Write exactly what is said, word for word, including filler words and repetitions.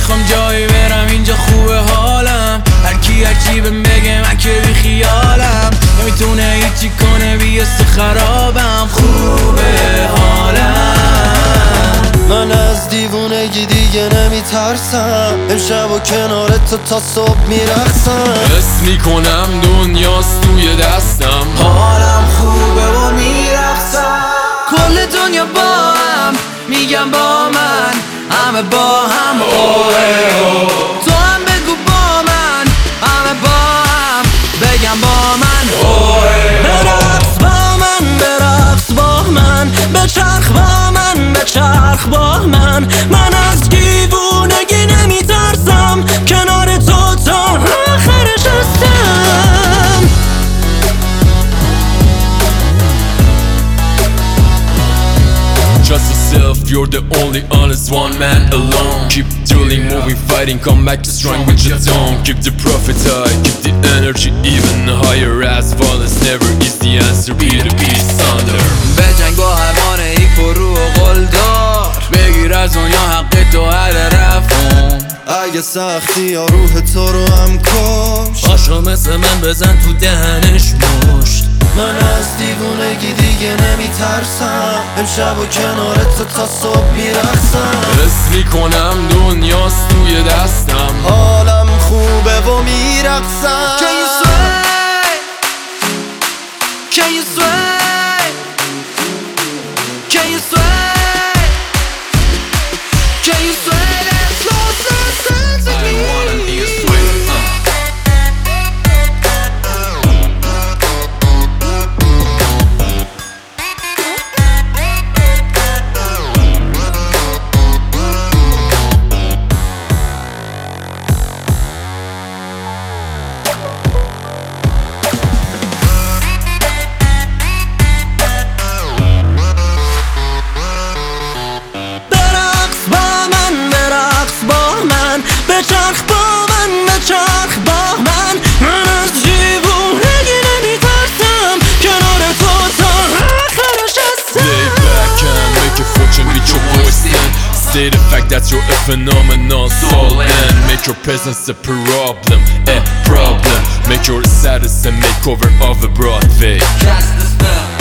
نمیخوام جایی برم، اینجا خوبه حالم. هرکی هرچی بهم بگه من که بی خیالم. نمیتونه هیچی کنه بیست خرابم، خوبه حالم. من از دیوونگی دیگه نمیترسم، امشب و کنار تو تا صبح میرقصم. حس میکنم دنیاست توی دستم، حالم خوبه و میرقصم. کل دنیا با هم میگم با من، همه با هم اوه اوه. تو هم بگو با من، همه با هم بگم با من اوه. برقص با من، برقص با من، بچرخ با من، بچرخ با من. من از دیوونگی نمیترسم، کنار تو تا آخرش هستم. Trust yourself, you're the only honest one man alone. Keep drilling, moving, fighting, come back to strong with your tone. Keep the profit high, keep the energy even higher. As violence never is the answer, be the peace under. بجنگ با حیوان یک فرو و قلدار، بگیر از دنیا حق تو هر رفون. اگه سختی یا روح تو رو هم کش، پاشو مثل من بزن تو دهنش مشت. من از دیوونگی دیگه نمیترسم، امشب و کنار تو تا صبح میرقصم. حس میکنم دنیاست توی دستم، حالم خوبه و میرقصم. Can you sway? Can you sway? Can you sway? Can you sway that slow dance with me? I wanna be a sway. بچرخ با من، بچرخ با من. من از دیوونگی نمیترسم، کنار تو تا آخرش هستم. Lay back and make a fortune with your voice and say the fact that you're a phenomenal soul and make your presence a problem, a problem. Make your status a makeover of a Broadway. Cast the spell.